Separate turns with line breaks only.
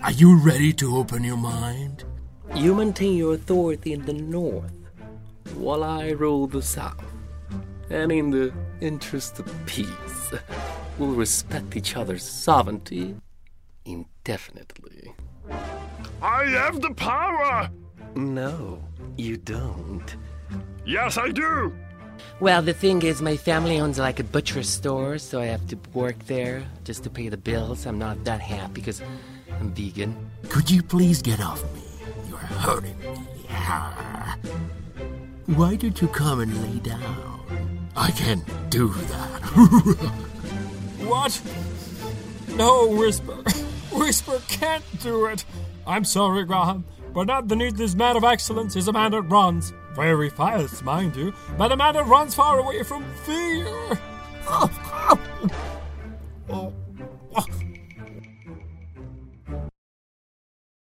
Are you ready to open your mind?
You maintain your authority in the north, while I rule the south. And in the interest of peace, we'll respect each other's sovereignty indefinitely.
I have the power!
No, you don't.
Yes, I do!
Well, the thing is, my family owns like a butcher store, so I have to work there just to pay the bills. I'm not that happy because I'm vegan.
Could you please get off me? You're hurting me. Why don't you come and lay down? I can't do that.
What? No, Whisper. Whisper can't do it. I'm sorry, Graham, but underneath this man of excellence is a man that runs. Very fast, mind you, but a man that runs far away from fear.